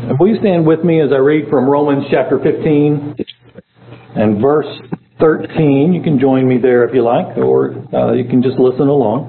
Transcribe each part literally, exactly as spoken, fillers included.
And will you stand with me as I read from Romans chapter fifteen and verse thirteen? You can join me there if you like, or uh, you can just listen along.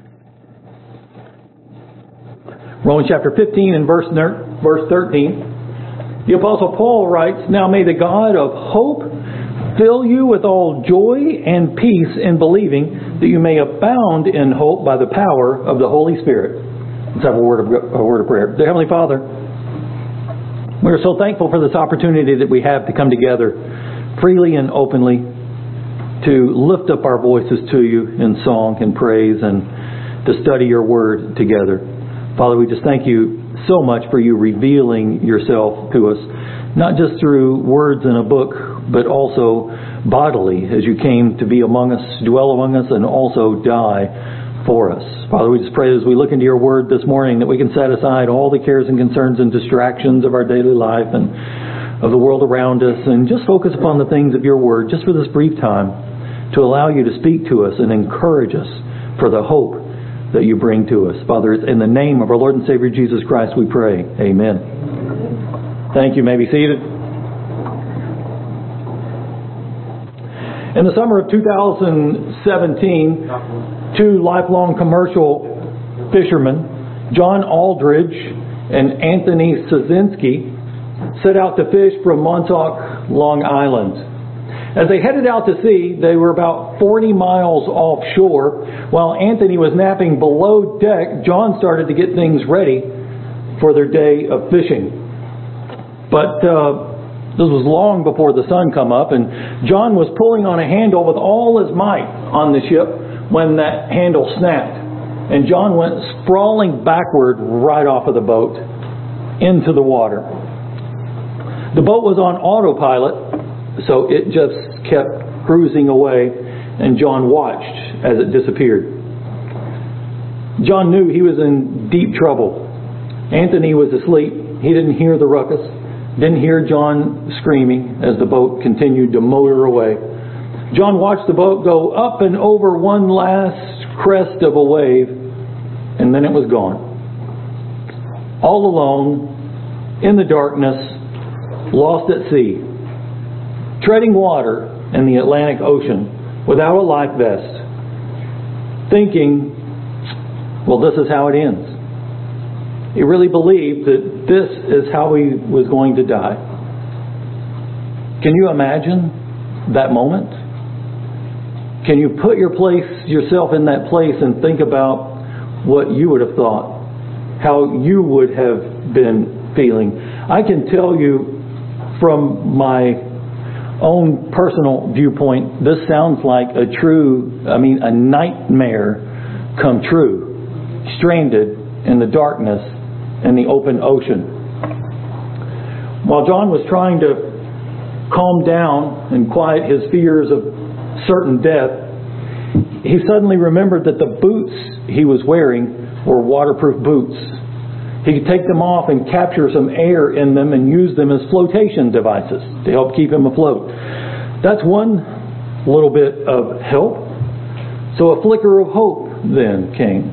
Romans chapter fifteen and verse verse thirteen. The Apostle Paul writes, "Now may the God of hope fill you with all joy and peace in believing, that you may abound in hope by the power of the Holy Spirit." Let's have a word of a word of prayer. Dear Heavenly Father, we are so thankful for this opportunity that we have to come together freely and openly to lift up our voices to you in song and praise and to study your word together. Father, we just thank you so much for you revealing yourself to us, not just through words in a book, but also bodily as you came to be among us, dwell among us, and also die for us. Father, we just pray as we look into your word this morning that we can set aside all the cares and concerns and distractions of our daily life and of the world around us and just focus upon the things of your word just for this brief time to allow you to speak to us and encourage us for the hope that you bring to us. Father, it's in the name of our Lord and Savior Jesus Christ we pray. Amen. Thank you. You may be seated. In the summer of two thousand seventeen, two lifelong commercial fishermen, John Aldridge and Anthony Sosinski, set out to fish from Montauk, Long Island. As they headed out to sea, they were about forty miles offshore. While Anthony was napping below deck, John started to get things ready for their day of fishing. But uh, this was long before the sun come up, and John was pulling on a handle with all his might on the ship when that handle snapped. And John went sprawling backward right off of the boat into the water. The boat was on autopilot, so it just kept cruising away, and John watched as it disappeared. John knew he was in deep trouble. Anthony was asleep. He didn't hear the ruckus. Didn't hear John screaming as the boat continued to motor away. John watched the boat go up and over one last crest of a wave, and then it was gone. All alone, in the darkness, lost at sea, treading water in the Atlantic Ocean without a life vest, thinking, well, this is how it ends. He really believed that this is how he was going to die. Can you imagine that moment? Can you put your place, yourself in that place and think about what you would have thought, how you would have been feeling? I can tell you from my own personal viewpoint, this sounds like a true, I mean, a nightmare come true, stranded in the darkness in the open ocean. While John was trying to calm down and quiet his fears of certain death, he suddenly remembered that the boots he was wearing were waterproof boots. He could take them off and capture some air in them and use them as flotation devices to help keep him afloat. That's one little bit of help. So a flicker of hope then came.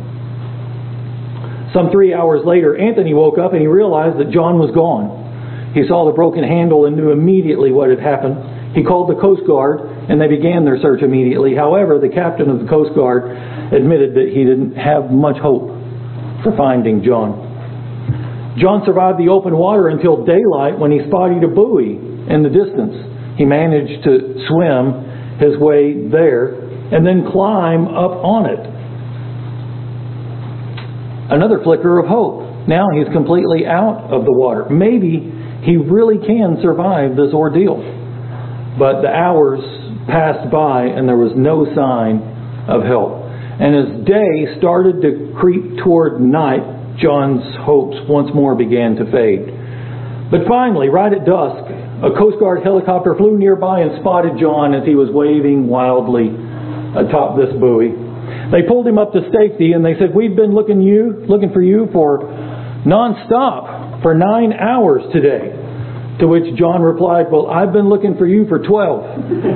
Some three hours later, Anthony woke up and he realized that John was gone. He saw the broken handle and knew immediately what had happened. He called the Coast Guard and they began their search immediately. However, the captain of the Coast Guard admitted that he didn't have much hope for finding John. John survived the open water until daylight when he spotted a buoy in the distance. He managed to swim his way there and then climb up on it. Another flicker of hope. Now he's completely out of the water. Maybe he really can survive this ordeal. But the hours passed by and there was no sign of help. And as day started to creep toward night, John's hopes once more began to fade. But finally, right at dusk, a Coast Guard helicopter flew nearby and spotted John as he was waving wildly atop this buoy. They pulled him up to safety and they said, "We've been looking you, looking for you for non-stop for nine hours today." To which John replied, "Well, I've been looking for you for twelve."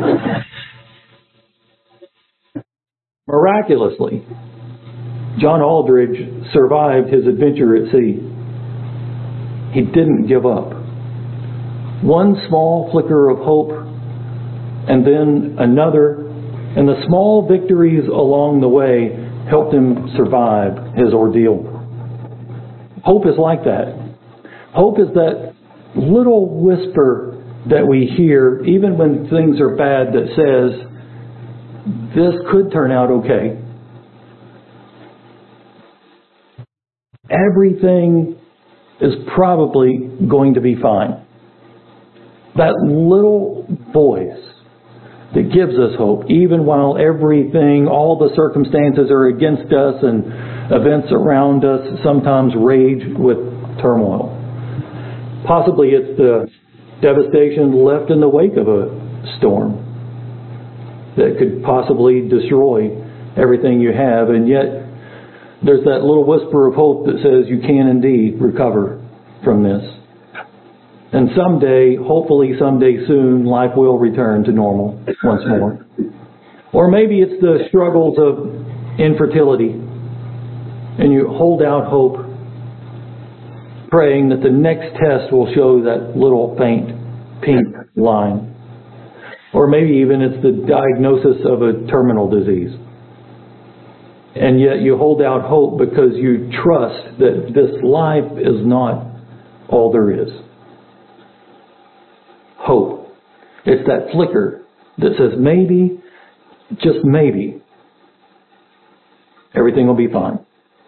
Miraculously, John Aldridge survived his adventure at sea. He didn't give up. One small flicker of hope, and then another, and the small victories along the way helped him survive his ordeal. Hope is like that. Hope is that little whisper that we hear, even when things are bad, that says, this could turn out okay. Everything is probably going to be fine. That little voice that gives us hope, even while everything, all the circumstances are against us and events around us sometimes rage with turmoil. Possibly it's the devastation left in the wake of a storm that could possibly destroy everything you have, and yet there's that little whisper of hope that says you can indeed recover from this. And someday, hopefully someday soon, life will return to normal once more. Or maybe it's the struggles of infertility, and you hold out hope, praying that the next test will show that little faint pink line. Or maybe even it's the diagnosis of a terminal disease. And yet you hold out hope because you trust that this life is not all there is. Hope. It's that flicker that says maybe, just maybe, everything will be fine.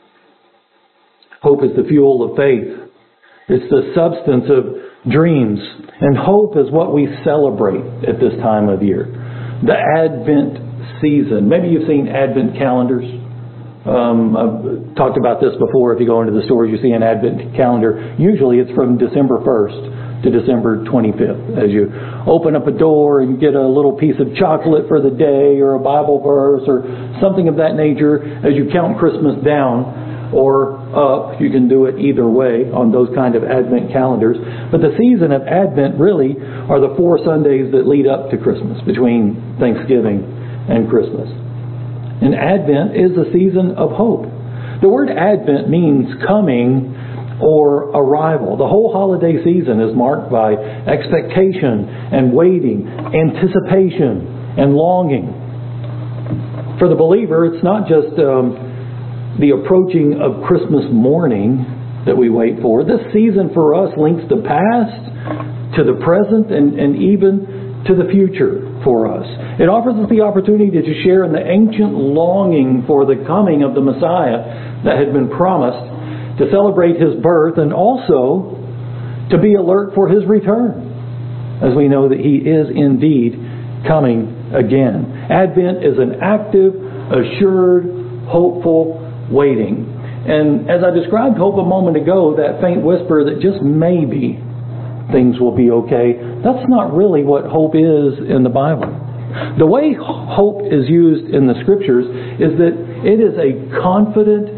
Hope is the fuel of faith. It's the substance of dreams. And hope is what we celebrate at this time of year. The Advent season. Maybe you've seen Advent calendars. Um, I've talked about this before. If you go into the stores, you see an Advent calendar. Usually it's from December first to December twenty-fifth. As you open up a door and get a little piece of chocolate for the day, or a Bible verse, or something of that nature, as you count Christmas down or up. You can do it either way on those kind of Advent calendars. But the season of Advent really are the four Sundays that lead up to Christmas, between Thanksgiving and Christmas. And Advent is a season of hope. The word Advent means coming or arrival. The whole holiday season is marked by expectation and waiting, anticipation and longing. For the believer, it's not just um, the approaching of Christmas morning that we wait for. This season for us links the past to the present and, and even to the future for us. It offers us the opportunity to share in the ancient longing for the coming of the Messiah that had been promised, to celebrate His birth, and also to be alert for His return, as we know that He is indeed coming again. Advent is an active, assured, hopeful waiting. And as I described hope a moment ago, that faint whisper that just maybe things will be okay, that's not really what hope is in the Bible. The way hope is used in the Scriptures is that it is a confident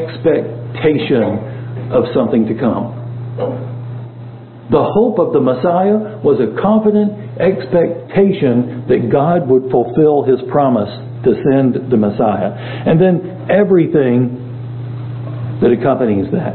expectation of something to come. The hope of the Messiah was a confident expectation that God would fulfill His promise to send the Messiah. And then everything that accompanies that.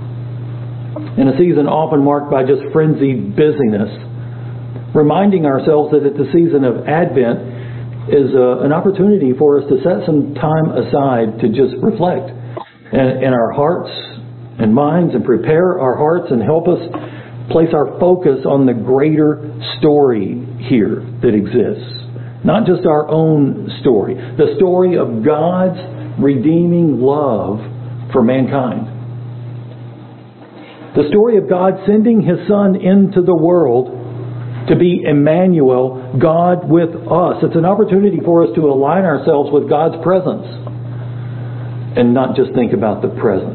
In a season often marked by just frenzied busyness, reminding ourselves that at the season of Advent is a, an opportunity for us to set some time aside to just reflect in, in our hearts and minds, and prepare our hearts and help us place our focus on the greater story here that exists. Not just our own story. The story of God's redeeming love for mankind. The story of God sending His Son into the world to be Emmanuel, God with us. It's an opportunity for us to align ourselves with God's presence and not just think about the presence.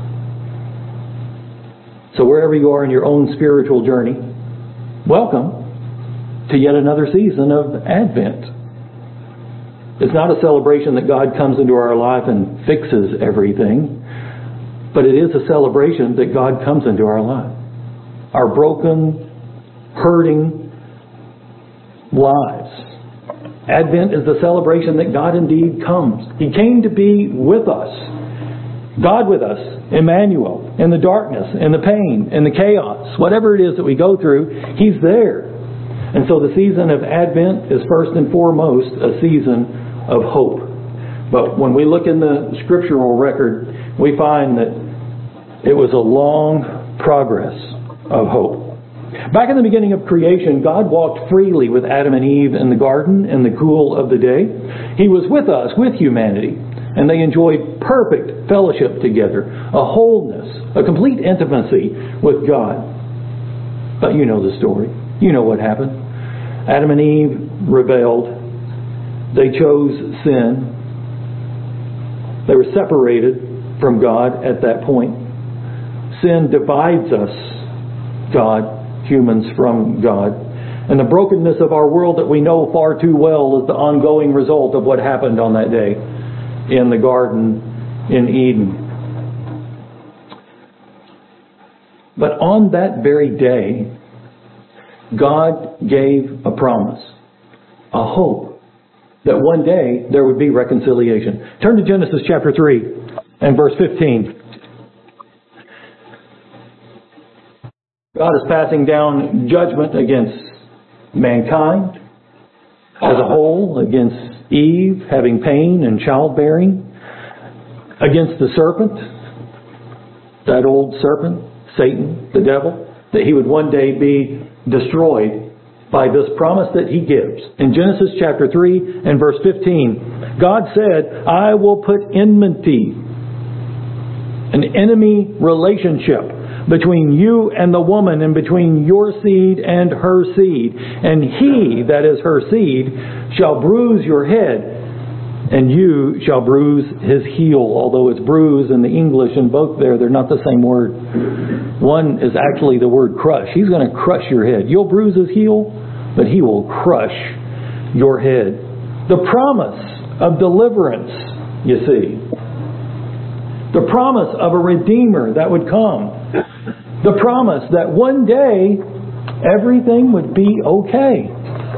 So wherever you are in your own spiritual journey, welcome to yet another season of Advent. It's not a celebration that God comes into our life and fixes everything, but it is a celebration that God comes into our life. Our broken, hurting lives. Advent is the celebration that God indeed comes. He came to be with us. God with us, Emmanuel, in the darkness, in the pain, in the chaos, whatever it is that we go through, He's there. And so the season of Advent is first and foremost a season of hope. But when we look in the scriptural record, we find that it was a long progress of hope. Back in the beginning of creation, God walked freely with Adam and Eve in the garden in the cool of the day. He was with us, with humanity, and they enjoyed perfect fellowship together, a wholeness, a complete intimacy with God. But you know the story. You know what happened. Adam and Eve rebelled. They chose sin. They were separated from God at that point. Sin divides us, God, humans, from God. And the brokenness of our world that we know far too well is the ongoing result of what happened on that day in the garden in Eden. But on that very day, God gave a promise, a hope, that one day there would be reconciliation. Turn to Genesis chapter three and verse fifteen. God is passing down judgment against mankind as a whole, against Eve having pain and childbearing, against the serpent, that old serpent, Satan, the devil, that he would one day be destroyed by this promise that He gives. In Genesis chapter three and verse fifteen, God said, I will put enmity, an enemy relationship, between you and the woman, and between your seed and her seed. And he, that is her seed, shall bruise your head, and you shall bruise his heel. Although it's bruise in the English and both there, they're not the same word. One is actually the word crush. He's going to crush your head. You'll bruise his heel, but he will crush your head. The promise of deliverance, you see. The promise of a Redeemer that would come. The promise that one day everything would be okay.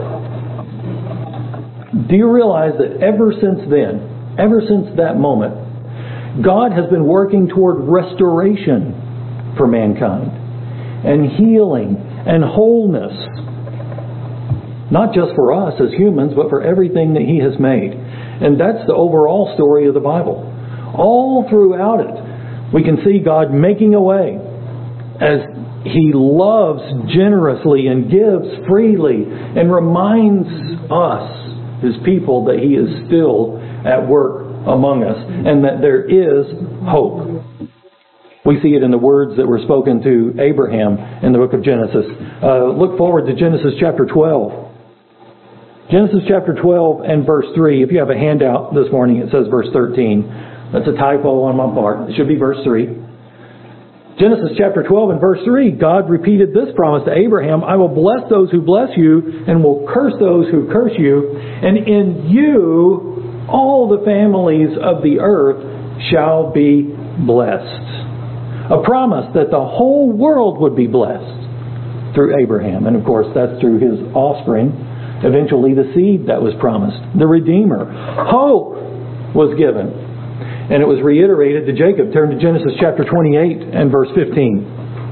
Do you realize that ever since then, ever since that moment, God has been working toward restoration for mankind and healing and wholeness, not just for us as humans, but for everything that He has made. And that's the overall story of the Bible. All throughout it, we can see God making a way as He loves generously and gives freely and reminds us, His people, that He is still at work among us and that there is hope. We see it in the words that were spoken to Abraham in the book of Genesis. Uh, look forward to Genesis chapter twelve. Genesis chapter twelve and verse three. If you have a handout this morning, it says verse thirteen. That's a typo on my part. It should be verse three. Genesis chapter twelve and verse three, God repeated this promise to Abraham, I will bless those who bless you and will curse those who curse you, and in you all the families of the earth shall be blessed. A promise that the whole world would be blessed through Abraham. And of course, that's through his offspring, eventually the seed that was promised, the Redeemer. Hope was given. And it was reiterated to Jacob. Turn to Genesis chapter twenty-eight and verse fifteen.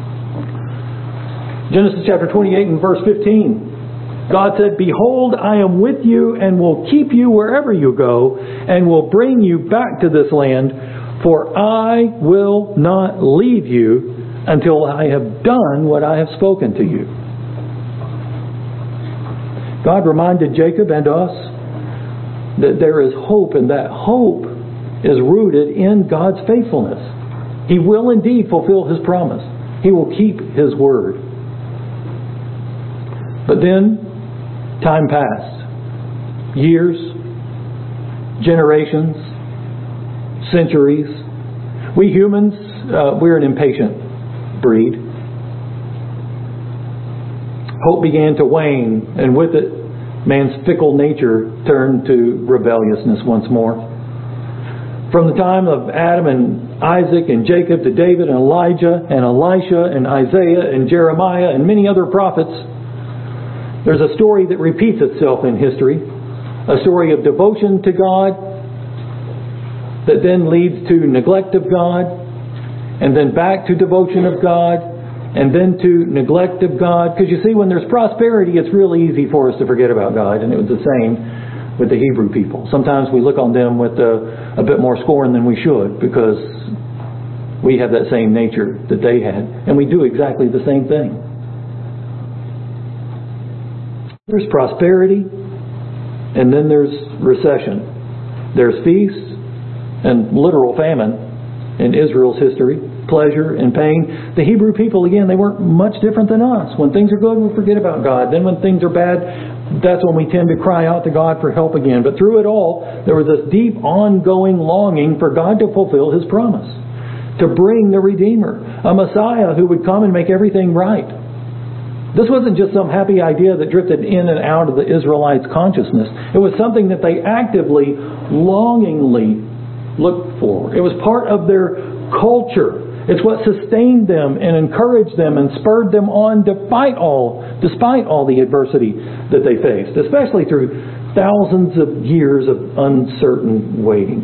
Genesis chapter twenty-eight and verse fifteen. God said, Behold, I am with you and will keep you wherever you go and will bring you back to this land, for I will not leave you until I have done what I have spoken to you. God reminded Jacob and us that there is hope, and that hope is rooted in God's faithfulness. He will indeed fulfill His promise. He will keep His word. But then, time passed. Years, generations, centuries. We humans, uh, we're an impatient breed. Hope began to wane, and with it, man's fickle nature turned to rebelliousness once more. From the time of Adam and Isaac and Jacob to David and Elijah and Elisha and Isaiah and Jeremiah and many other prophets, there's a story that repeats itself in history. A story of devotion to God, that then leads to neglect of God, and then back to devotion of God, and then to neglect of God. Because you see, when there's prosperity, it's really easy for us to forget about God. And it was the same with the Hebrew people. Sometimes we look on them with a, a bit more scorn than we should, because we have that same nature that they had. And we do exactly the same thing. There's prosperity, and then there's recession. There's feast and literal famine in Israel's history, pleasure and pain. The Hebrew people, again, they weren't much different than us. When things are good, we forget about God. Then when things are bad, that's when we tend to cry out to God for help again. But through it all, there was this deep, ongoing longing for God to fulfill His promise, to bring the Redeemer, a Messiah who would come and make everything right. This wasn't just some happy idea that drifted in and out of the Israelites' consciousness. It was something that they actively, longingly looked for. It was part of their culture. It's what sustained them and encouraged them and spurred them on to fight all, despite all the adversity that they faced, especially through thousands of years of uncertain waiting.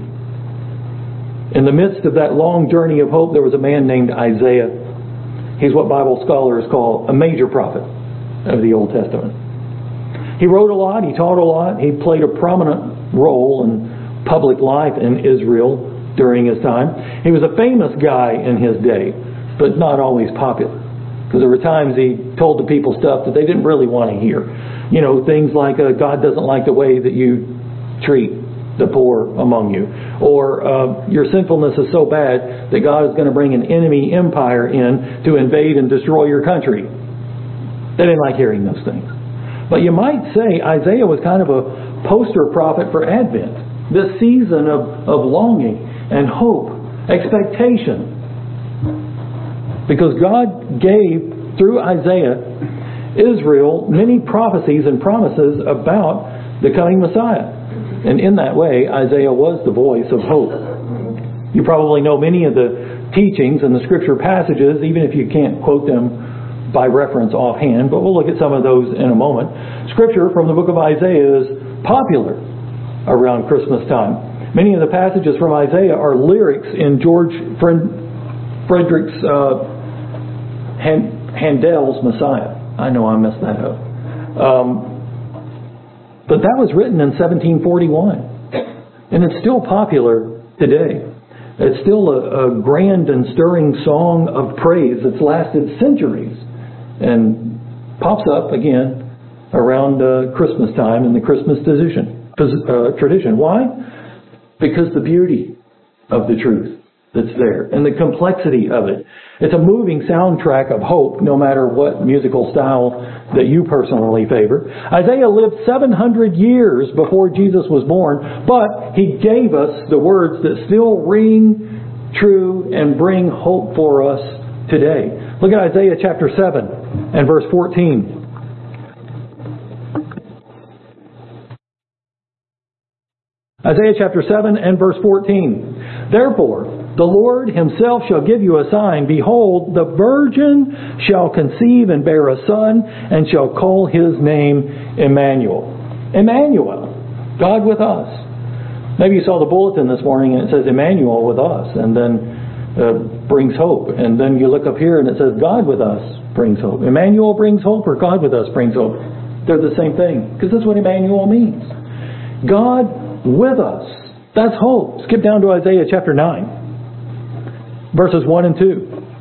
In the midst of that long journey of hope, there was a man named Isaiah. He's what Bible scholars call a major prophet of the Old Testament. He wrote a lot, he taught a lot, he played a prominent role in public life in Israel during his time. He was a famous guy in his day, but not always popular. Because there were times he told the people stuff that they didn't really want to hear. You know, things like, uh, God doesn't like the way that you treat the poor among you. Or uh, your sinfulness is so bad that God is going to bring an enemy empire in to invade and destroy your country. They didn't like hearing those things. But you might say Isaiah was kind of a poster prophet for Advent. This season of, of longing and hope, expectation. Because God gave, through Isaiah, Israel many prophecies and promises about the coming Messiah. And in that way, Isaiah was the voice of hope. You probably know many of the teachings and the scripture passages, even if you can't quote them by reference offhand, but we'll look at some of those in a moment. Scripture from the book of Isaiah is popular around Christmas time. Many of the passages from Isaiah are lyrics in George Frederick's uh, Handel's Messiah. I know I messed that up. Um, But that was written in seventeen forty-one. And it's still popular today. It's still a, a grand and stirring song of praise that's lasted centuries. And pops up again around uh, Christmas time in the Christmas tradition. Uh, tradition. Why? Because the beauty of the truth that's there. And the complexity of it. It's a moving soundtrack of hope, no matter what musical style that you personally favor. Isaiah lived seven hundred years before Jesus was born, but he gave us the words that still ring true and bring hope for us today. Look at Isaiah chapter seven and verse fourteen. Isaiah chapter seven and verse fourteen. Therefore, the Lord Himself shall give you a sign. Behold, the virgin shall conceive and bear a son, and shall call his name Emmanuel. Emmanuel, God with us. Maybe you saw the bulletin this morning and it says Emmanuel with us, and then uh, brings hope. And then you look up here and it says God with us brings hope. Emmanuel brings hope, or God with us brings hope. They're the same thing, because that's what Emmanuel means. God with us. That's hope. Skip down to Isaiah chapter nine. Verses one and two.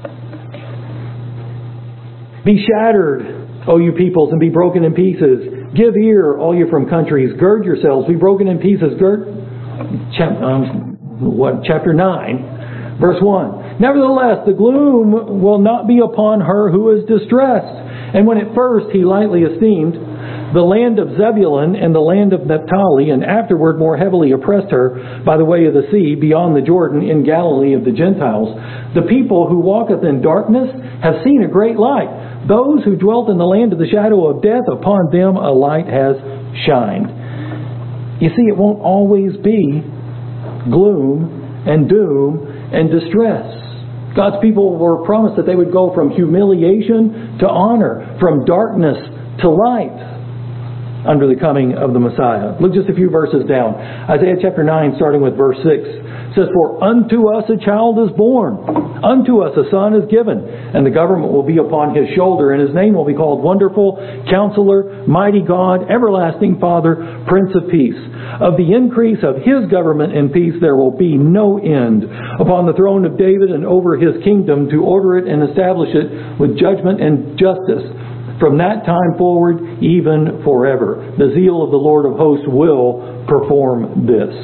Be shattered, O you peoples, and be broken in pieces. Give ear, all you from countries. Gird yourselves, be broken in pieces. Gird. Chap, um, what, chapter nine, verse one. Nevertheless, the gloom will not be upon her who is distressed. And when at first he lightly esteemed the land of Zebulun and the land of Naphtali, and afterward more heavily oppressed her by the way of the sea beyond the Jordan in Galilee of the Gentiles. The people who walketh in darkness have seen a great light. Those who dwelt in the land of the shadow of death, upon them a light has shined. You see, it won't always be gloom and doom and distress. God's people were promised that they would go from humiliation to honor, from darkness to light. under the coming of the Messiah. Look just a few verses down. Isaiah chapter nine, starting with verse six, says, "For unto us a child is born, unto us a son is given, and the government will be upon his shoulder, and his name will be called Wonderful, Counselor, Mighty God, Everlasting Father, Prince of Peace. Of the increase of his government and peace there will be no end, upon the throne of David and over his kingdom, to order it and establish it with judgment and justice, from that time forward, even forever. The zeal of the Lord of hosts will perform this."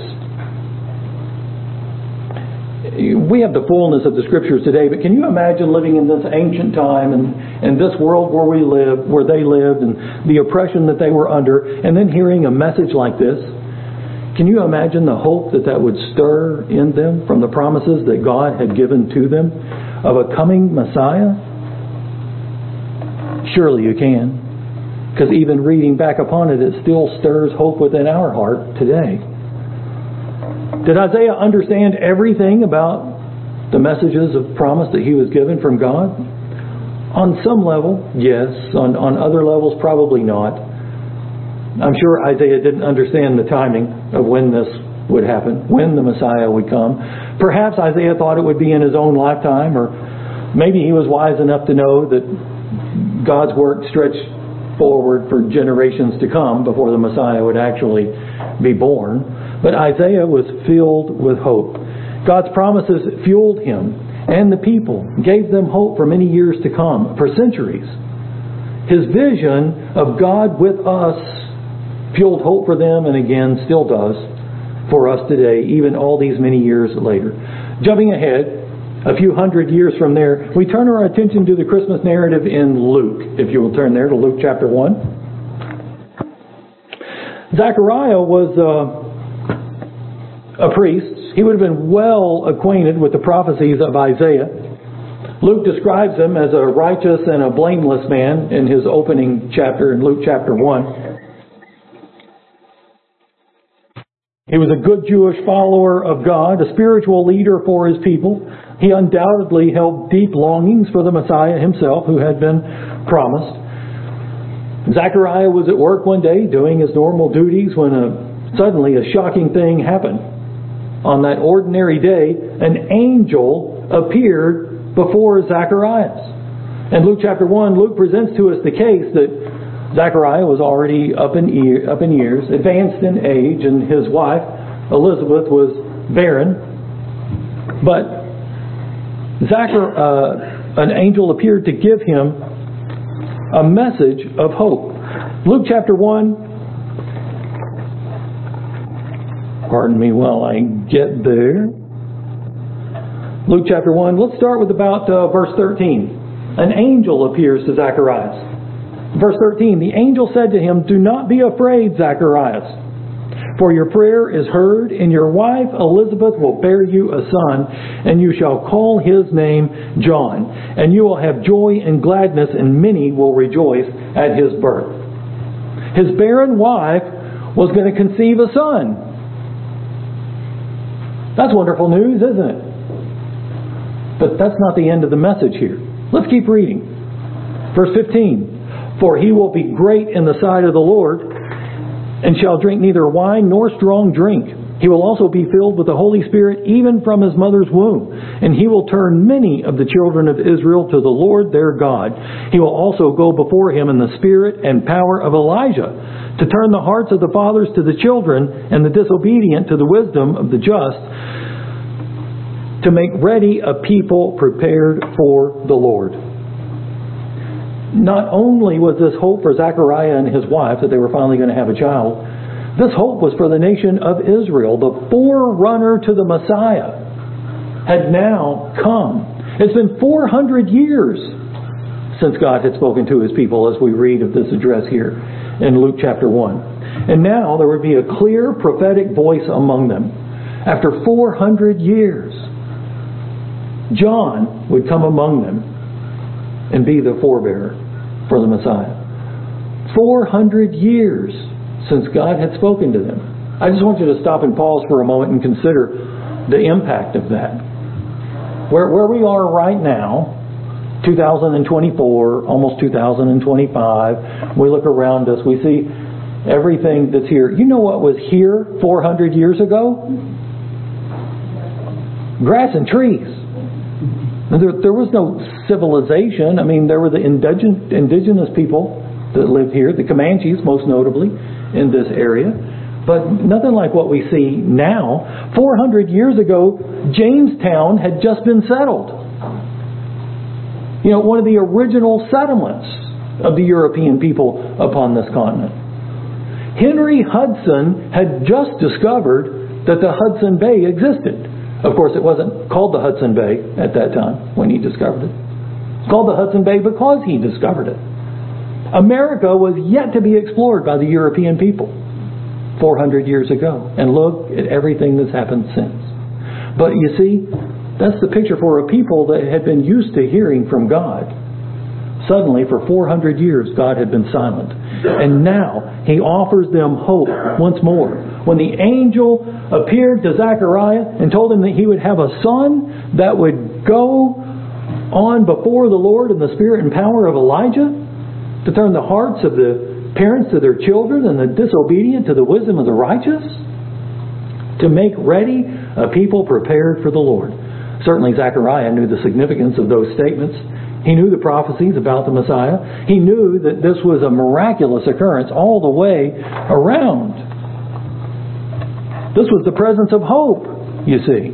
We have the fullness of the Scriptures today, but can you imagine living in this ancient time and, and this world where we live, where they lived, and the oppression that they were under, and then hearing a message like this? Can you imagine the hope that that would stir in them from the promises that God had given to them of a coming Messiah? Surely you can. Because even reading back upon it, it still stirs hope within our heart today. Did Isaiah understand everything about the messages of promise that he was given from God? On some level, yes. On, on other levels, probably not. I'm sure Isaiah didn't understand the timing of when this would happen, when the Messiah would come. Perhaps Isaiah thought it would be in his own lifetime, or maybe he was wise enough to know that God's work stretched forward for generations to come before the Messiah would actually be born. But Isaiah was filled with hope. God's promises fueled him and the people, gave them hope for many years to come, for centuries. His vision of God with us fueled hope for them, and again still does for us today, even all these many years later. Jumping ahead a few hundred years from there, we turn our attention to the Christmas narrative in Luke. If you will turn there to Luke chapter one. Zechariah was uh, a priest. He would have been well acquainted with the prophecies of Isaiah. Luke describes him as a righteous and a blameless man in his opening chapter in Luke chapter one. He was a good Jewish follower of God, a spiritual leader for his people. He undoubtedly held deep longings for the Messiah himself, who had been promised. Zechariah was at work one day doing his normal duties when a, suddenly a shocking thing happened. On that ordinary day, an angel appeared before Zacharias. In Luke chapter one, Luke presents to us the case that Zechariah was already up in, ear, up in years, advanced in age, and his wife, Elizabeth, was barren. But Zachar, uh, an angel appeared to give him a message of hope. Luke chapter one, pardon me while I get there. Luke chapter one, let's start with about uh, verse thirteen. An angel appears to Zacharias. Verse thirteen, the angel said to him, "Do not be afraid, Zacharias, for your prayer is heard, and your wife Elizabeth will bear you a son, and you shall call his name John. And you will have joy and gladness, and many will rejoice at his birth." His barren wife was going to conceive a son. That's wonderful news, isn't it? But that's not the end of the message here. Let's keep reading. Verse fifteen. "For he will be great in the sight of the Lord, and shall drink neither wine nor strong drink. He will also be filled with the Holy Spirit even from his mother's womb. And he will turn many of the children of Israel to the Lord their God. He will also go before him in the spirit and power of Elijah, to turn the hearts of the fathers to the children, and the disobedient to the wisdom of the just, to make ready a people prepared for the Lord." Not only was this hope for Zechariah and his wife that they were finally going to have a child, this hope was for the nation of Israel. The forerunner to the Messiah had now come. It's been four hundred years since God had spoken to his people, as we read of this address here in Luke chapter one. And now there would be a clear prophetic voice among them. After four hundred years, John would come among them and be the forebearer for the Messiah. four hundred years since God had spoken to them. I just want you to stop and pause for a moment and consider the impact of that. Where, where we are right now, two thousand twenty-four, almost two thousand twenty-five, we look around us, we see everything that's here. You know what was here four hundred years ago? Grass and trees. There, there was no civilization. I mean, there were the indigenous, indigenous people that lived here, the Comanches most notably in this area. But nothing like what we see now. four hundred years ago, Jamestown had just been settled. You know, one of the original settlements of the European people upon this continent. Henry Hudson had just discovered that the Hudson Bay existed. Of course, it wasn't called the Hudson Bay at that time when he discovered it. It's called the Hudson Bay because he discovered it. America was yet to be explored by the European people four hundred years ago. And look at everything that's happened since. But you see, that's the picture for a people that had been used to hearing from God. Suddenly, for four hundred years, God had been silent. And now, He offers them hope once more. When the angel appeared to Zechariah and told him that he would have a son that would go on before the Lord in the spirit and power of Elijah, to turn the hearts of the parents to their children and the disobedient to the wisdom of the righteous, to make ready a people prepared for the Lord. Certainly Zechariah knew the significance of those statements. He knew the prophecies about the Messiah. He knew that this was a miraculous occurrence all the way around. This was the presence of hope, you see.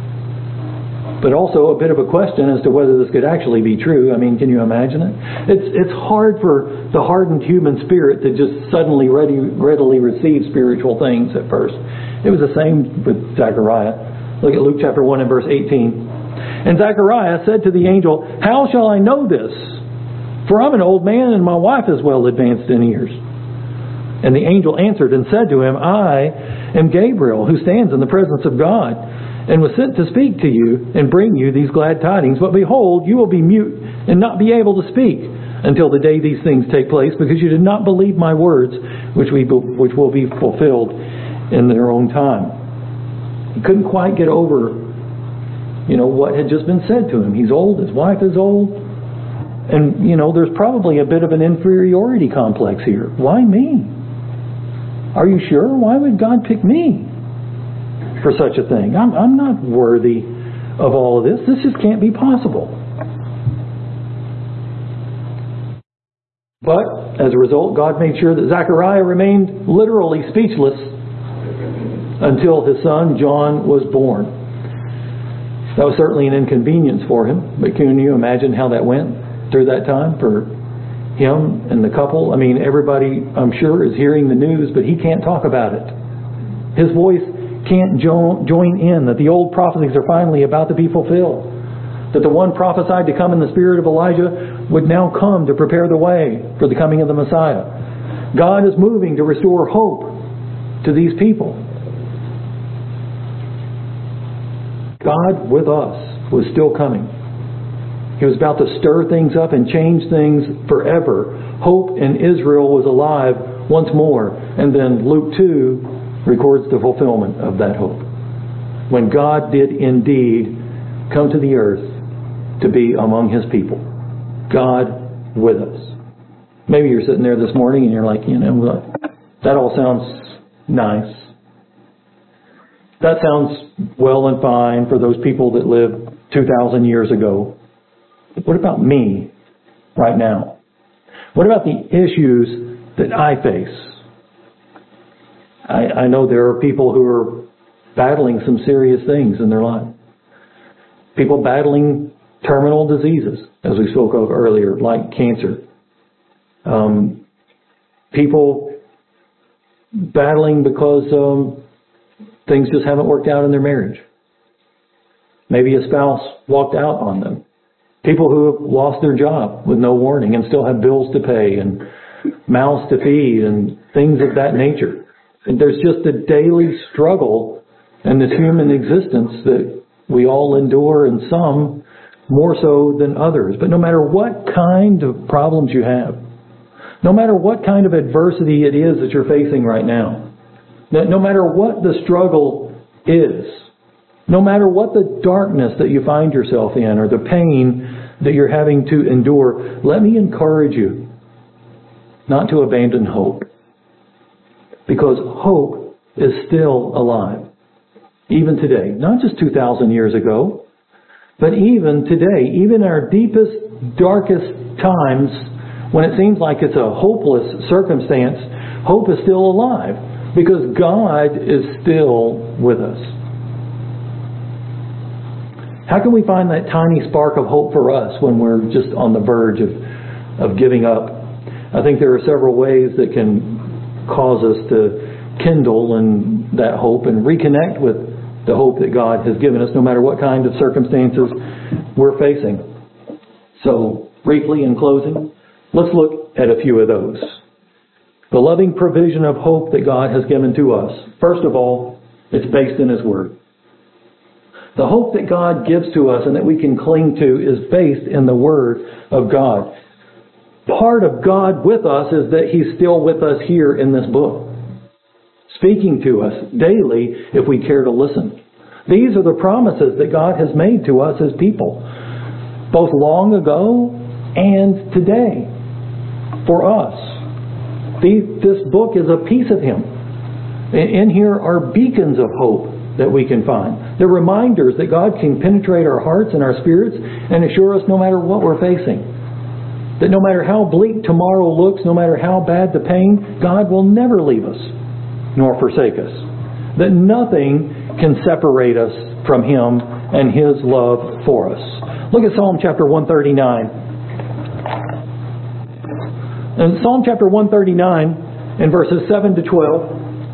But also a bit of a question as to whether this could actually be true. I mean, can you imagine it? It's it's hard for the hardened human spirit to just suddenly ready, readily receive spiritual things at first. It was the same with Zechariah. Look at Luke chapter one and verse eighteen. And Zechariah said to the angel, "How shall I know this? For I'm an old man and my wife is well advanced in years." And the angel answered and said to him, "I am Gabriel, who stands in the presence of God, and was sent to speak to you and bring you these glad tidings. But behold, you will be mute and not be able to speak until the day these things take place, because you did not believe my words, which we which will be fulfilled in their own time." He couldn't quite get over, you know, what had just been said to him. He's old, his wife is old, and you know, there's probably a bit of an inferiority complex here. Why me? Are you sure? Why would God pick me for such a thing? I'm, I'm not worthy of all of this. This just can't be possible. But as a result, God made sure that Zechariah remained literally speechless until his son John was born. That was certainly an inconvenience for him. But can you imagine how that went through that time for him and the couple? I mean, everybody, I'm sure, is hearing the news, but he can't talk about it. His voice can't jo- join in that the old prophecies are finally about to be fulfilled. That the one prophesied to come in the spirit of Elijah would now come to prepare the way for the coming of the Messiah. God is moving to restore hope to these people. God with us was still coming. He was about to stir things up and change things forever. Hope in Israel was alive once more. And then Luke two records the fulfillment of that hope. When God did indeed come to the earth to be among His people. God with us. Maybe you're sitting there this morning and you're like, you know, that all sounds nice. That sounds well and fine for those people that lived two thousand years ago. What about me right now? What about the issues that I face? I, I know there are people who are battling some serious things in their life. People battling terminal diseases, as we spoke of earlier, like cancer. Um, people battling because um, things just haven't worked out in their marriage. Maybe a spouse walked out on them. People who have lost their job with no warning and still have bills to pay and mouths to feed and things of that nature. And there's just a daily struggle in this human existence that we all endure, and some more so than others. But no matter what kind of problems you have, no matter what kind of adversity it is that you're facing right now, no matter what the struggle is, no matter what the darkness that you find yourself in or the pain that you're having to endure, let me encourage you not to abandon hope. Because hope is still alive. Even today. Not just two thousand years ago, but even today. Even in our deepest, darkest times, when it seems like it's a hopeless circumstance, hope is still alive. Because God is still with us. How can we find that tiny spark of hope for us when we're just on the verge of, of giving up? I think there are several ways that can cause us to kindle in that hope and reconnect with the hope that God has given us, no matter what kind of circumstances we're facing. So, briefly in closing, let's look at a few of those. The loving provision of hope that God has given to us. First of all, it's based in His Word. The hope that God gives to us and that we can cling to is based in the Word of God. Part of God with us is that He's still with us here in this book, speaking to us daily if we care to listen. These are the promises that God has made to us as people, both long ago and today, for us. This book is a piece of Him. In here are beacons of hope that we can find. They're reminders that God can penetrate our hearts and our spirits and assure us no matter what we're facing. That no matter how bleak tomorrow looks, no matter how bad the pain, God will never leave us nor forsake us. That nothing can separate us from Him and His love for us. Look at Psalm chapter one thirty-nine. In Psalm chapter one thirty-nine, in verses seven to twelve,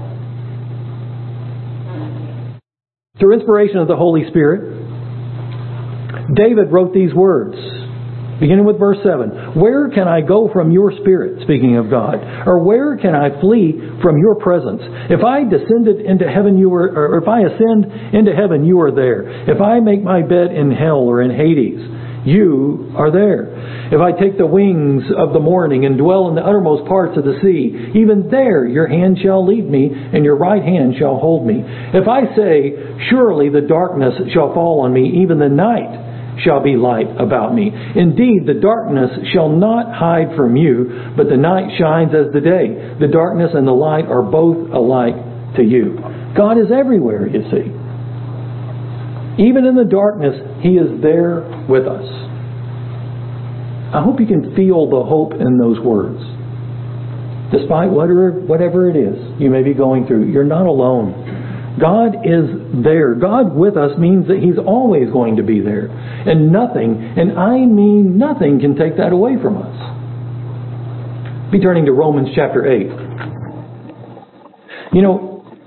through inspiration of the Holy Spirit, David wrote these words, beginning with verse seven. Where can I go from your Spirit, speaking of God? Or where can I flee from your presence? If I descended into heaven, you were, or if I ascend into heaven, you are there. If I make my bed in hell or in Hades, you are there. If I take the wings of the morning and dwell in the uttermost parts of the sea, even there your hand shall lead me, and your right hand shall hold me. If I say, surely the darkness shall fall on me, even the night shall be light about me. Indeed, the darkness shall not hide from you, but the night shines as the day. The darkness and the light are both alike to you. God is everywhere, you see. Even in the darkness, He is there with us. I hope you can feel the hope in those words. Despite whatever, whatever it is you may be going through, you're not alone. God is there. God with us means that He's always going to be there. And nothing, and I mean nothing, can take that away from us. Be turning to Romans chapter eight. You know,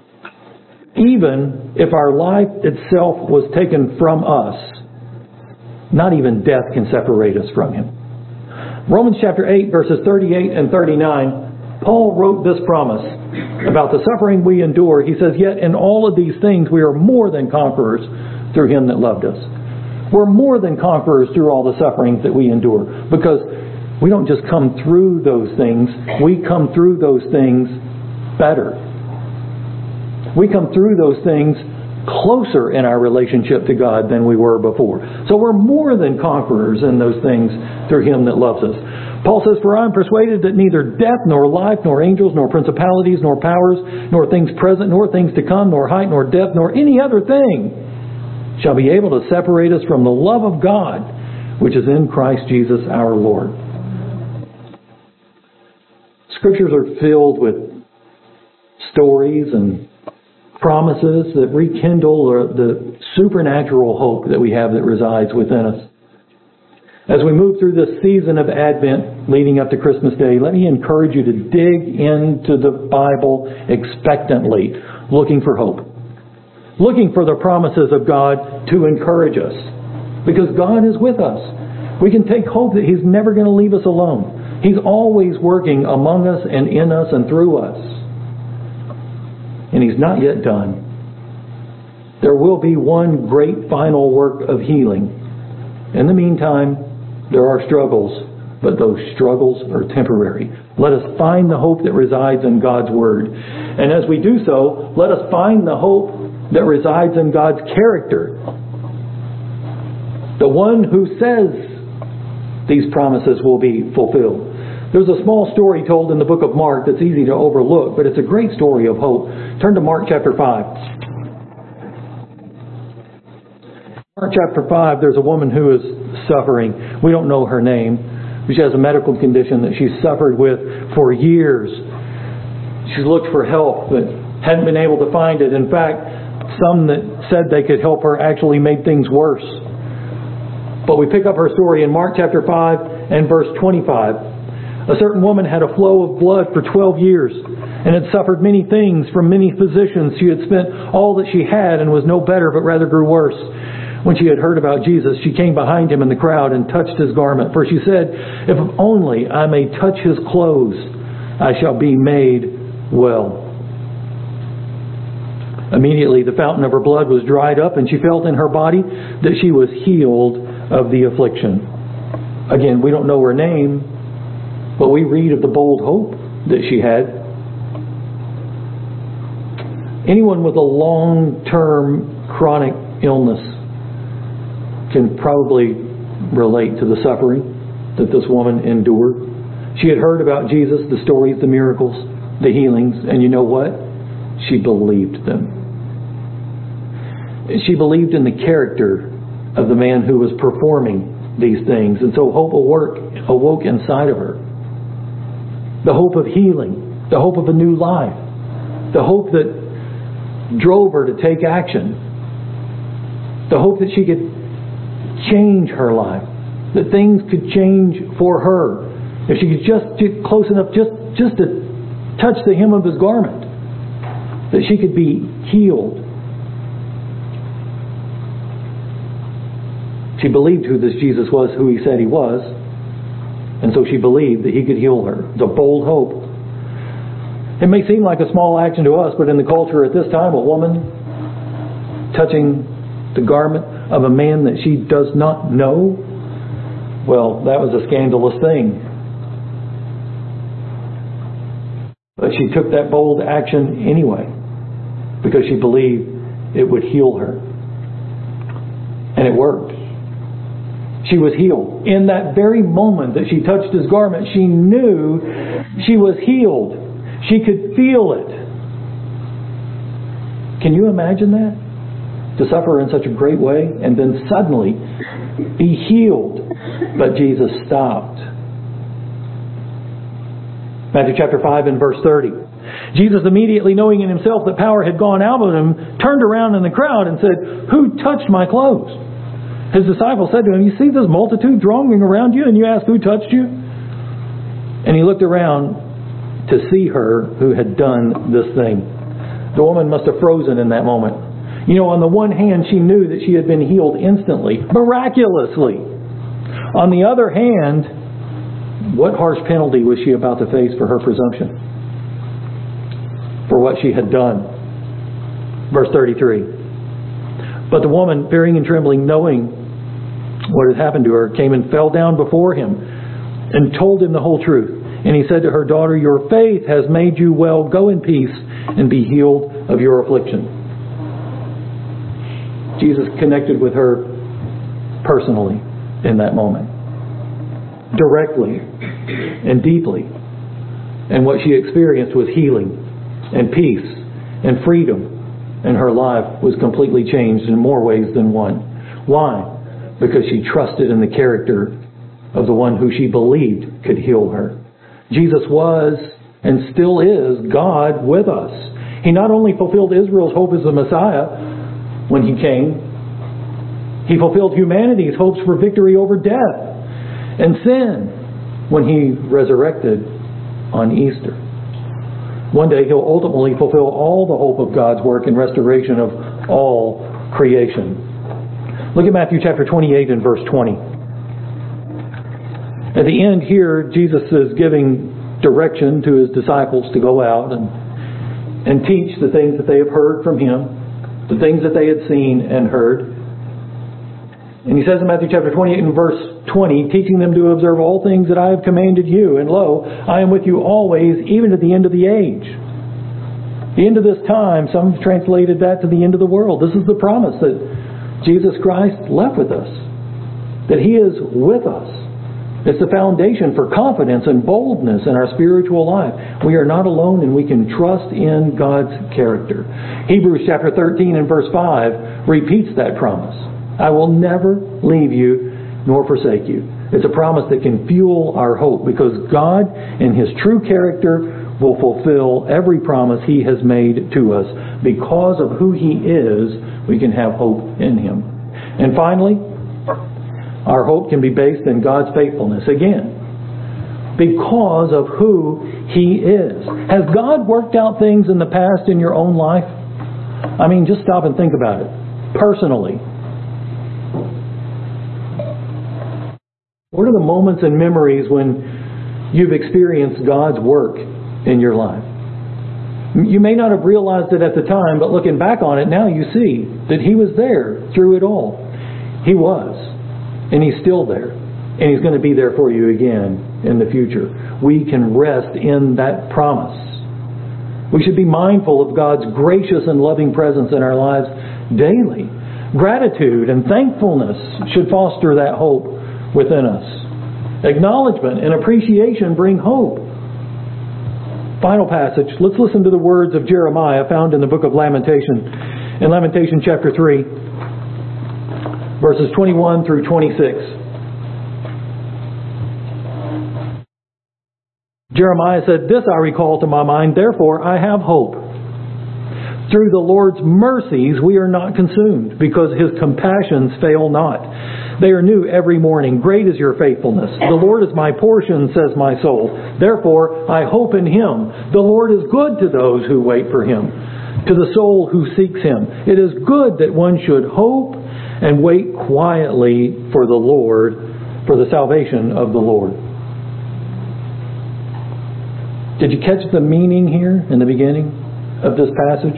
even if our life itself was taken from us, not even death can separate us from Him. Romans chapter eight, verses thirty-eight and thirty-nine, Paul wrote this promise about the suffering we endure. He says, yet in all of these things we are more than conquerors through Him that loved us. We're more than conquerors through all the sufferings that we endure, because we don't just come through those things, we come through those things better. We come through those things closer in our relationship to God than we were before. So we're more than conquerors in those things through Him that loves us. Paul says, for I am persuaded that neither death, nor life, nor angels, nor principalities, nor powers, nor things present, nor things to come, nor height, nor depth, nor any other thing shall be able to separate us from the love of God, which is in Christ Jesus our Lord. Scriptures are filled with stories and promises that rekindle the supernatural hope that we have that resides within us. As we move through this season of Advent leading up to Christmas Day, let me encourage you to dig into the Bible expectantly, looking for hope. Looking for the promises of God to encourage us. Because God is with us. We can take hope that He's never going to leave us alone. He's always working among us and in us and through us. And He's not yet done. There will be one great final work of healing. In the meantime, there are struggles, but those struggles are temporary. Let us find the hope that resides in God's Word. And as we do so, let us find the hope that resides in God's character. The one who says these promises will be fulfilled. There's a small story told in the book of Mark that's easy to overlook, but it's a great story of hope. Turn to Mark chapter five. Mark chapter five, there's a woman who is suffering. We don't know her name. She has a medical condition that she's suffered with for years. She's looked for help, but hadn't been able to find it. In fact, some that said they could help her actually made things worse. But we pick up her story in Mark chapter five and verse twenty-five. A certain woman had a flow of blood for twelve years and had suffered many things from many physicians. She had spent all that she had and was no better, but rather grew worse. When she had heard about Jesus, she came behind him in the crowd and touched his garment. For she said, "If only I may touch his clothes, I shall be made well." Immediately the fountain of her blood was dried up, and she felt in her body that she was healed of the affliction. Again, we don't know her name, but we read of the bold hope that she had. Anyone with a long-term chronic illness can probably relate to the suffering that this woman endured. She had heard about Jesus, the stories, the miracles, the healings, and you know what? She believed them. She believed in the character of the man who was performing these things, and so hope awoke, awoke inside of her. The hope of healing, the hope of a new life, the hope that drove her to take action, the hope that she could change her life, that things could change for her if she could just get close enough just, just to touch the hem of his garment, that she could be healed. She believed who this Jesus was, who he said he was, and so she believed that he could heal her. It's a bold hope. It may seem like a small action to us, but in the culture at this time, a woman touching the garment of a man that she does not know, well, that was a scandalous thing. But she took that bold action anyway, because she believed it would heal her. And it worked. She was healed. In that very moment that she touched his garment, she knew she was healed. She could feel it. Can you imagine that? To suffer in such a great way and then suddenly be healed. But Jesus stopped. Matthew chapter five and verse thirty. Jesus, immediately knowing in himself that power had gone out of him, turned around in the crowd and said, "Who touched my clothes?" His disciples said to him, "You see this multitude thronging around you, and you ask who touched you?" And he looked around to see her who had done this thing. The woman must have frozen in that moment. You know, on the one hand, she knew that she had been healed instantly, miraculously. On the other hand, what harsh penalty was she about to face for her presumption? For what she had done. Verse thirty-three. But the woman, fearing and trembling, knowing what had happened to her, came and fell down before him and told him the whole truth. And he said to her, "Daughter, your faith has made you well. Go in peace and be healed of your affliction." Jesus connected with her personally in that moment. Directly and deeply. And what she experienced was healing and peace and freedom. And her life was completely changed in more ways than one. Why? Because she trusted in the character of the one who she believed could heal her. Jesus was and still is God with us. He not only fulfilled Israel's hope as the Messiah when he came, he fulfilled humanity's hopes for victory over death and sin when he resurrected on Easter. One day he'll ultimately fulfill all the hope of God's work in restoration of all creation. Look at Matthew chapter twenty-eight and verse twenty. At the end here, Jesus is giving direction to his disciples to go out and, and teach the things that they have heard from him, the things that they had seen and heard. And he says in Matthew chapter twenty-eight and verse twenty, teaching them to observe all things that I have commanded you. And lo, I am with you always, even to the end of the age. The end of this time, some have translated that to the end of the world. This is the promise that Jesus Christ left with us. That he is with us It's the foundation for confidence and boldness in our spiritual life. We are not alone, and we can trust in God's character. Hebrews chapter thirteen and verse five repeats that promise. I will never leave you nor forsake you. It's a promise that can fuel our hope, because God, in His true character, will fulfill every promise He has made to us. Because of who He is, we can have hope in Him. And finally, our hope can be based in God's faithfulness. Again, because of who He is. Has God worked out things in the past in your own life? I mean, just stop and think about it. Personally. What are the moments and memories when you've experienced God's work in your life? You may not have realized it at the time, but looking back on it now, you see that He was there through it all. He was. And He's still there. And He's going to be there for you again in the future. We can rest in that promise. We should be mindful of God's gracious and loving presence in our lives daily. Gratitude and thankfulness should foster that hope within us. Acknowledgement and appreciation bring hope. Final passage. Let's listen to the words of Jeremiah found in the book of Lamentation. In Lamentation chapter three, verses twenty-one through twenty-six. Jeremiah said, "This I recall to my mind, therefore I have hope. Through the Lord's mercies we are not consumed, because His compassions fail not. They are new every morning. Great is your faithfulness. The Lord is my portion, says my soul. Therefore I hope in Him. The Lord is good to those who wait for Him, to the soul who seeks Him. It is good that one should hope and wait quietly for the Lord, for the salvation of the Lord." Did you catch the meaning here in the beginning of this passage?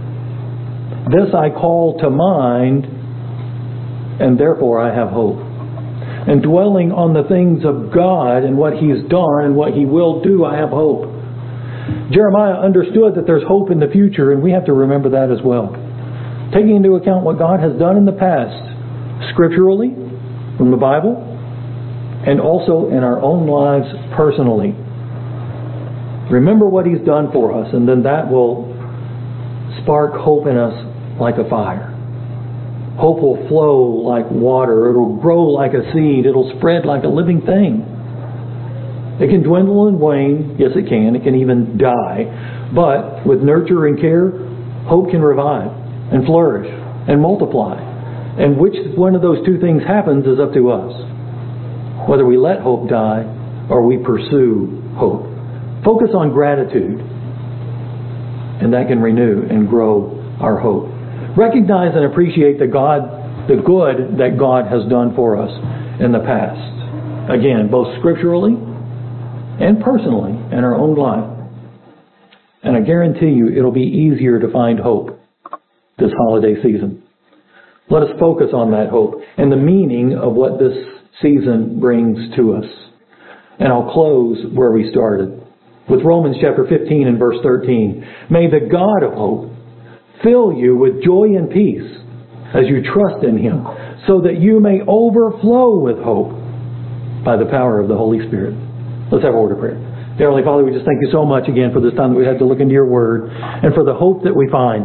This I call to mind, and therefore I have hope. And dwelling on the things of God and what He's done and what He will do, I have hope. Jeremiah understood that there's hope in the future, and we have to remember that as well. Taking into account what God has done in the past, scripturally, from the Bible, and also in our own lives personally. Remember what He's done for us, and then that will spark hope in us like a fire. Hope will flow like water. It'll grow like a seed. It'll spread like a living thing. It can dwindle and wane. Yes, it can. It can even die. But with nurture and care, hope can revive and flourish and multiply. And which one of those two things happens is up to us. Whether we let hope die or we pursue hope. Focus on gratitude, and that can renew and grow our hope. Recognize and appreciate the God, the good that God has done for us in the past. Again, both scripturally and personally in our own life. And I guarantee you it'll be easier to find hope this holiday season. Let us focus on that hope and the meaning of what this season brings to us. And I'll close where we started, with Romans chapter fifteen and verse thirteen. May the God of hope fill you with joy and peace as you trust in Him, so that you may overflow with hope by the power of the Holy Spirit. Let's have a word of prayer. Dear Heavenly Father, we just thank you so much again for this time that we had to look into your Word, and for the hope that we find.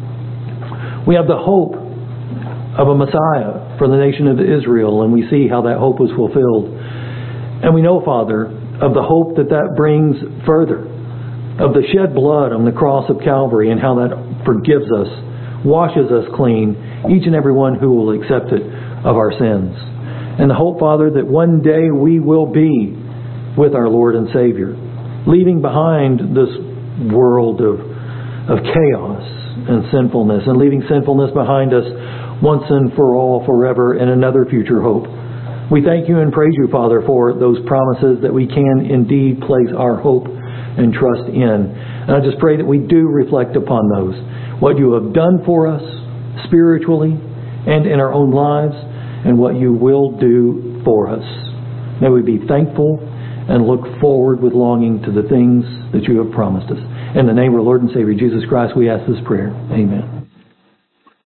We have the hope of a Messiah for the nation of Israel, and we see how that hope was fulfilled. And we know, Father, of the hope that that brings further, of the shed blood on the cross of Calvary and how that forgives us, washes us clean, each and every one who will accept it, of our sins. And the hope, Father, that one day we will be with our Lord and Savior, leaving behind this world of, of chaos and sinfulness, and leaving sinfulness behind us once and for all, forever, in another future hope. We thank you and praise you, Father, for those promises that we can indeed place our hope and trust in. And I just pray that we do reflect upon those, what you have done for us spiritually and in our own lives, and what you will do for us. May we be thankful and look forward with longing to the things that you have promised us. In the name of our Lord and Savior Jesus Christ, we ask this prayer. Amen.